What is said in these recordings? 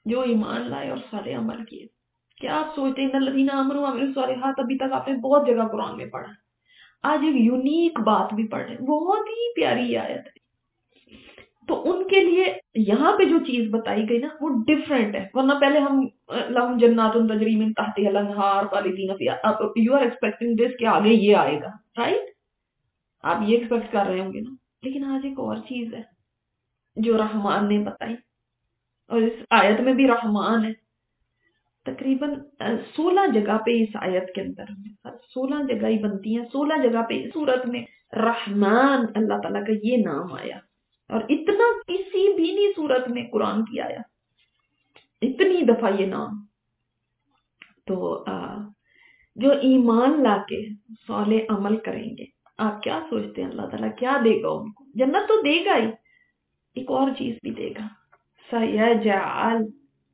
جو ایمان لائے اور صالح عمل کیے. کیا آپ سوچتے ہیں الذین آمنوا وعملوا الصالحات ابھی تک آپ نے بہت جگہ قرآن میں پڑھا. آج ایک یونیک بات بھی پڑھ رہے ہیں، بہت ہی پیاری آیت ہے. تو ان کے لیے یہاں پہ جو چیز بتائی گئی نا وہ ڈفرینٹ ہے. ورنہ پہلے ہم لہم جنات تجری من تحتها الانہار خالدین فیہا، اب یو آر ایکسپیکٹنگ دس کہ آگے یہ آئے گا، رائٹ؟ آپ یہ ایکسپیکٹ کر رہے ہوں گے نا. لیکن آج ایک اور چیز ہے جو رحمان نے بتائی، اور اس آیت میں بھی رحمان ہے. تقریباً 16 جگہ پہ اس آیت کے اندر 16 جگہ ہی بنتی ہیں، 16 جگہ پہ اس صورت میں رحمان اللہ تعالیٰ کا یہ نام آیا. اور اتنا کسی بھی نہیں صورت میں قرآن کی آیا، اتنی دفعہ یہ نام. تو جو ایمان لا کے صالح عمل کریں گے، آپ کیا سوچتے ہیں اللہ تعالیٰ کیا دے گا ان کو؟ جنت تو دے گا ہی، ایک اور چیز بھی دے گا. سیجعل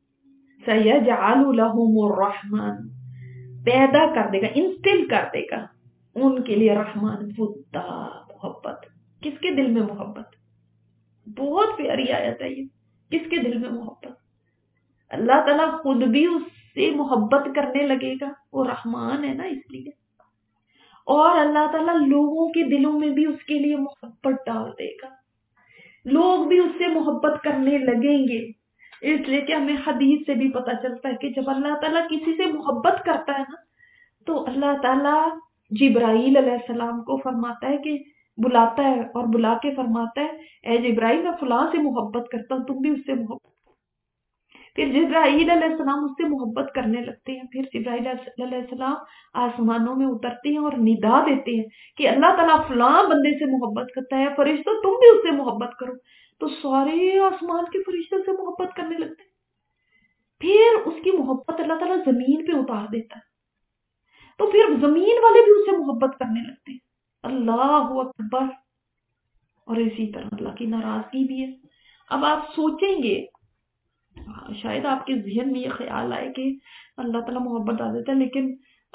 سیجعل لہم الرحمن، پیدا کر دے گا، انسٹل کر دے گا ان کے لیے رحمان ودا، محبت. کس کے دل میں محبت؟ بہت پیاری آیت ہے یہ. کس کے دل میں محبت؟ اللہ تعالیٰ خود بھی اس سے محبت کرنے لگے گا، وہ رحمان ہے نا اس لیے. اور اللہ تعالیٰ لوگوں کے دلوں میں بھی اس کے لیے محبت ڈال دے گا، لوگ بھی اس سے محبت کرنے لگیں گے. اس لیے کہ ہمیں حدیث سے بھی پتہ چلتا ہے کہ جب اللہ تعالیٰ کسی سے محبت کرتا ہے نا تو اللہ تعالیٰ جبرائیل علیہ السلام کو فرماتا ہے کہ بلاتا ہے اور بلا کے فرماتا ہے اے جبرائیل میں فلاں سے محبت کرتا ہوں، تم بھی اس سے محبت. پھر جبرائیل علیہ السلام اس سے محبت کرنے لگتے ہیں. پھر جبرائیل علیہ السلام آسمانوں میں اترتے ہیں اور ندا دیتے ہیں کہ اللہ تعالیٰ فلاں بندے سے محبت کرتا ہے، فرشتوں تم بھی اس سے محبت کرو. تو سارے آسمان کے فرشتوں سے محبت کرنے لگتے ہیں. پھر اس کی محبت اللہ تعالیٰ زمین پہ اتار دیتا ہے، تو پھر زمین والے بھی اس سے محبت کرنے لگتے ہیں. اللہ اکبر. اور اسی طرح اللہ کی ناراضگی بھی ہے. اب آپ سوچیں گے، شاید آپ کے ذہن میں یہ خیال آئے کہ اللہ تعالیٰ محبت آ دیتا ہے، لیکن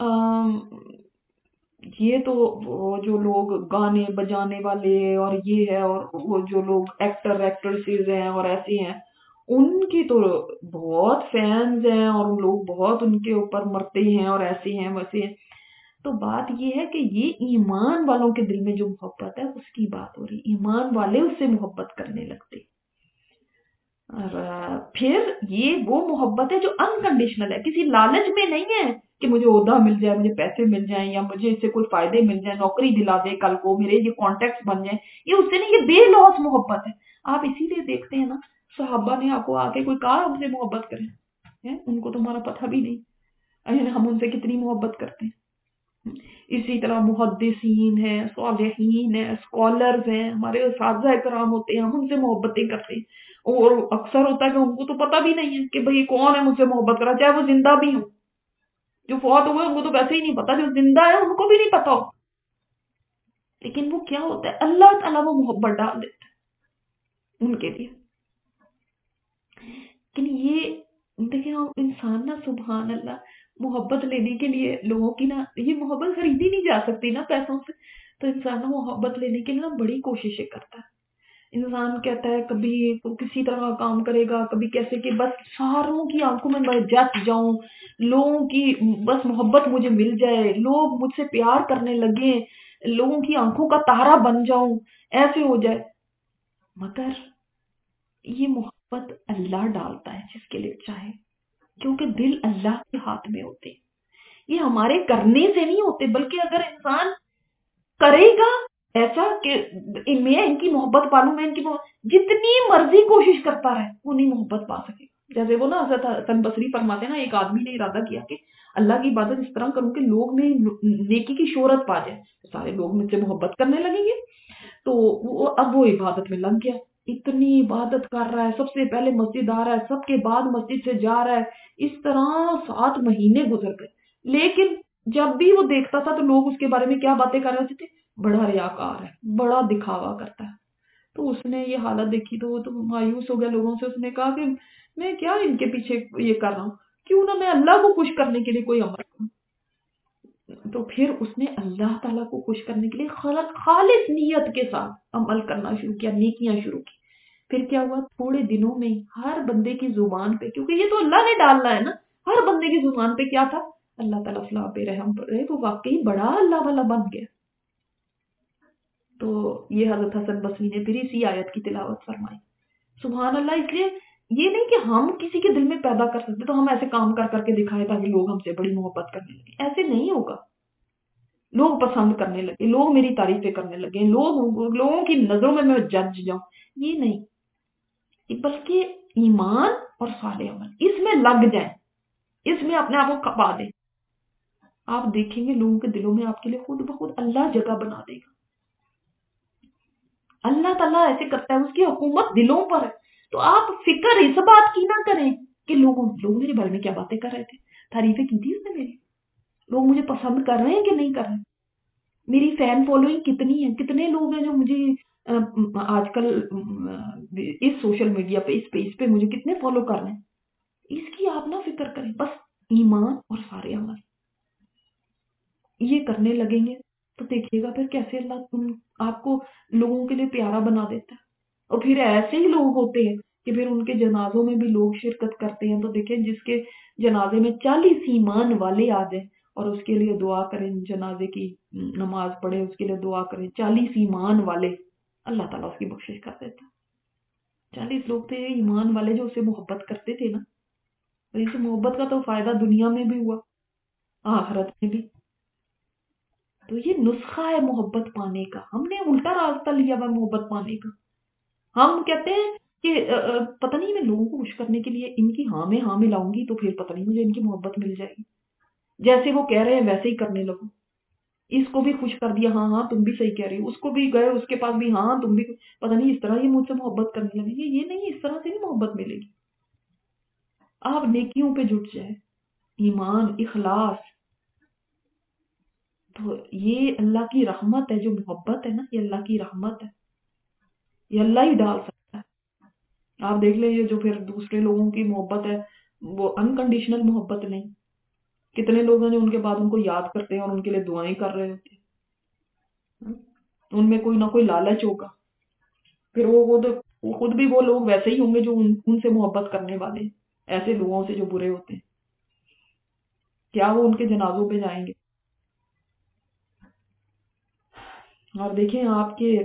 یہ تو وہ جو لوگ گانے بجانے والے اور یہ ہے، اور وہ جو لوگ ایکٹریسز ہیں اور ایسے ہیں، ان کی تو بہت فینز ہیں اور لوگ بہت ان کے اوپر مرتے ہیں اور ایسے ہیں ویسے ہیں. تو بات یہ ہے کہ یہ ایمان والوں کے دل میں جو محبت ہے اس کی بات ہو رہی. ایمان والے اس سے محبت کرنے لگتے. اور پھر یہ وہ محبت ہے جو انکنڈیشنل ہے، کسی لالچ میں نہیں ہے کہ مجھے عہدہ مل جائے، مجھے پیسے مل جائیں، یا مجھے اس سے کوئی فائدے مل جائیں، نوکری دلا دے کل کو، میرے یہ کانٹیکٹس بن جائیں. یہ اس سے نہیں، یہ بے لوس محبت ہے. آپ اسی لیے دیکھتے ہیں نا صحابہ نے آپ کو آ کے کوئی کہا ہم سے محبت کریں؟ ان کو تمہارا پتہ بھی نہیں ہم ان سے کتنی محبت کرتے ہیں. اسی طرح محدثین ہیں، صالحین ہیں، اسکالرز ہیں، ہمارے اساتذہ کرام ہوتے ہیں، ہم ان سے محبتیں کرتے ہیں. اور اکثر ہوتا ہے کہ ان کو تو پتہ بھی نہیں ہے کہ بھئی کون ہے مجھ سے محبت کرا، چاہے وہ زندہ بھی ہوں. جو فوت ہوئے ان کو تو ویسے ہی نہیں پتا، جو زندہ ہے ان کو بھی نہیں پتا ہو. لیکن وہ کیا ہوتا ہے، اللہ تعالیٰ وہ محبت ڈال دیتا ہے ان کے لیے. لیکن یہ دیکھیں انسان نا سبحان اللہ محبت لینے کے لیے لوگوں کی نا یہ محبت خریدی نہیں جا سکتی نا پیسوں سے. تو انسان نا محبت لینے کے لیے نا بڑی کوششیں کرتا ہے. انسان کہتا ہے کبھی کسی طرح کا کام کرے گا، کبھی کیسے کہ بس ساروں کی آنکھوں میں میں جچ جاؤں، لوگوں کی بس محبت مجھے مل جائے، لوگ مجھ سے پیار کرنے لگے، لوگوں کی آنکھوں کا تارا بن جاؤں، ایسے ہو جائے. مگر یہ محبت اللہ ڈالتا ہے جس کے لیے چاہے، کیونکہ دل اللہ کے ہاتھ میں ہوتے. یہ ہمارے کرنے سے نہیں ہوتے، بلکہ اگر انسان کرے گا ایسا کہ میں ان کی محبت پالوں، میں ان کی جتنی مرضی کوشش کرتا رہے وہ نہیں محبت پا سکے. جیسے وہ نا حضرت حسن بصری فرماتے ہیں نا، ایک آدمی نے ارادہ کیا کہ اللہ کی عبادت اس طرح کروں کہ لوگ میں نیکی کی شہرت پا جائے، سارے لوگ مجھ سے محبت کرنے لگیں گے. تو اب وہ عبادت میں لگ گیا، اتنی عبادت کر رہا ہے، سب سے پہلے مسجد آ رہا ہے، سب کے بعد مسجد سے جا رہا ہے. اس طرح 7 مہینے گزر گئے. لیکن جب بھی وہ دیکھتا تھا تو لوگ اس کے بارے میں کیا باتیں کر رہے تھے، بڑا ریاکار ہے، بڑا دکھاوا کرتا ہے. تو اس نے یہ حالت دیکھی تو وہ تو مایوس ہو گیا لوگوں سے. اس نے کہا کہ میں کیا ان کے پیچھے یہ کر رہا ہوں، کیوں نہ میں اللہ کو خوش کرنے کے لیے کوئی عمل کروں. تو پھر اس نے اللہ تعالیٰ کو خوش کرنے کے لیے خالص نیت کے ساتھ عمل کرنا شروع کیا، نیکیاں شروع کی. پھر کیا ہوا، تھوڑے دنوں میں ہی ہر بندے کی زبان پہ، کیونکہ یہ تو اللہ نے ڈالنا ہے نا، ہر بندے کی زبان پہ کیا تھا، اللہ تعالیٰ فلاں پہ رحم پر رہے، وہ واقعی بڑا اللہ والا بن گیا۔ تو یہ حضرت حسن بصری نے پھر اسی آیت کی تلاوت فرمائی۔ سبحان اللہ۔ اس لیے یہ نہیں کہ ہم کسی کے دل میں پیدا کر سکتے تو ہم ایسے کام کر کر کے دکھائے تاکہ لوگ ہم سے بڑی محبت کرنے لگے، ایسے نہیں ہوگا۔ لوگ پسند کرنے لگے، لوگ میری تعریفیں کرنے لگے، لوگوں کی نظروں میں جج جاؤں، یہ نہیں، بلکہ ایمان اور صالح عمل اس میں لگ جائیں، اس میں اپنے آپ کو کھپا دیں، آپ دیکھیں گے لوگوں کے دلوں میں آپ کے لیے خود بخود اللہ جگہ بنا دے گا۔ اللہ تعالیٰ ایسے کرتا ہے، اس کی حکومت دلوں پر ہے۔ تو آپ فکر اس بات کی نہ کریں کہ لوگ میرے بارے میں کیا باتیں کر رہے تھے، تعریفیں کی تھی اس نے میری، لوگ مجھے پسند کر رہے ہیں کہ نہیں کر رہے، میری فین فالوئنگ کتنی ہے، کتنے لوگ ہیں جو مجھے آج کل اس سوشل میڈیا پہ اس پہ مجھے کتنے فالو کر رہے ہیں، اس کی آپ نہ فکر کریں، بس ایمان اور سارے عمل یہ کرنے لگیں گے تو دیکھیے گا پھر کیسے اللہ آپ کو لوگوں کے لیے پیارا بنا دیتا ہے۔ اور پھر ایسے ہی لوگ ہوتے ہیں کہ پھر ان کے جنازوں میں بھی لوگ شرکت کرتے ہیں، تو دیکھیں جس کے جنازے میں 40 ایمان والے آ جائیں اور اس کے لیے دعا کریں، جنازے کی نماز پڑھے، اس کے لیے دعا کریں، 40 ایمان والے، اللہ تعالیٰ اس کی بخشش کر دیتا۔ 40 لوگ تھے ایمان والے جو اسے محبت کرتے تھے نا، اور اس محبت کا تو فائدہ دنیا میں بھی ہوا، آخرت میں بھی۔ تو یہ نسخہ ہے محبت پانے کا، ہم نے الٹا راستہ لیا ہوا محبت پانے کا۔ ہم کہتے ہیں کہ پتہ نہیں میں لوگوں کو خوش کرنے کے لیے ان کی ہاں میں ہاں ملاؤں گی تو پھر پتہ نہیں مجھے ان کی محبت مل جائے گی، جیسے وہ کہہ رہے ہیں ویسے ہی کرنے لگو، اس کو بھی خوش کر دیا، ہاں ہاں تم بھی صحیح کہہ رہی ہو، اس کو بھی گئے اس کے پاس بھی، ہاں تم بھی، پتہ نہیں اس طرح یہ مجھ سے محبت کرنے لگے گی، یہ نہیں، اس طرح سے نہیں محبت ملے گی۔ آپ نیکیوں پہ جٹ جائیں، ایمان، اخلاص، تو یہ اللہ کی رحمت ہے، جو محبت ہے نا یہ اللہ کی رحمت ہے، یہ اللہ ہی ڈال سکتا ہے۔ آپ دیکھ لیں یہ جو پھر دوسرے لوگوں کی محبت ہے وہ انکنڈیشنل محبت نہیں، کتنے لوگ ہیں جو ان کے بعد ان کو یاد کرتے ہیں اور ان کے لیے دعائیں کر رہے ہوتے ہیں، ان میں کوئی نہ کوئی لالچ ہوگا، پھر وہ خود بھی وہ لوگ ویسے ہی ہوں گے جو ان سے محبت کرنے والے ہیں، ایسے لوگوں سے جو برے ہوتے ہیں، کیا وہ ان کے جنازوں پہ جائیں گے؟ اور دیکھیں آپ کے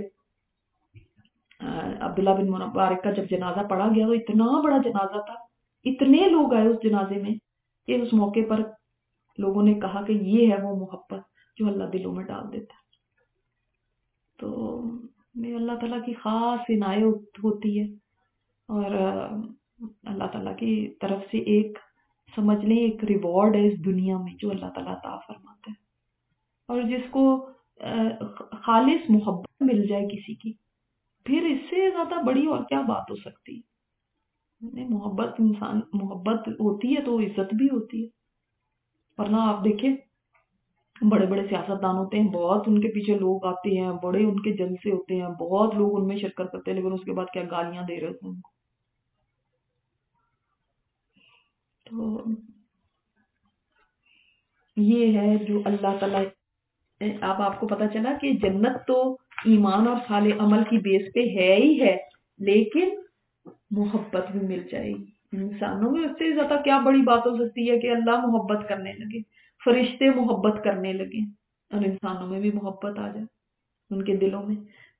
عبداللہ بن مبارک کا جب جنازہ پڑھا گیا تو اتنا بڑا جنازہ تھا، اتنے لوگ آئے اس جنازے میں کہ اس موقع پر لوگوں نے کہا کہ یہ ہے وہ محبت جو اللہ دلوں میں ڈال دیتا ہے۔ تو میں اللہ تعالیٰ کی خاص عنایت ہوتی ہے، اور اللہ تعالیٰ کی طرف سے ایک سمجھ لیں ایک ریوارڈ ہے اس دنیا میں جو اللہ تعالیٰ عطا فرماتا ہے، اور جس کو خالص محبت مل جائے کسی کی، پھر اس سے زیادہ بڑی اور کیا بات ہو سکتی ہے۔ محبت ہوتی ہے تو عزت بھی ہوتی ہے، ورنہ آپ دیکھیں بڑے بڑے سیاستدان ہوتے ہیں، بہت ان کے پیچھے لوگ آتے ہیں، بڑے ان کے جلسے ہوتے ہیں، بہت لوگ ان میں شرکت کرتے ہیں، لیکن اس کے بعد کیا گالیاں دے رہے ہوتے ہیں ان کو۔ تو یہ ہے جو اللہ تعالیٰ، اب آپ کو پتا چلا کہ جنت تو ایمان اور صالح عمل کی بیس پہ ہے ہی ہے، لیکن محبت بھی مل جائے گی انسانوں میں، اس سے زیادہ کیا بڑی بات ہو سکتی ہے کہ اللہ محبت کرنے لگے، فرشتے محبت کرنے لگے اور انسانوں میں بھی محبت آ جائے ان کے دلوں میں۔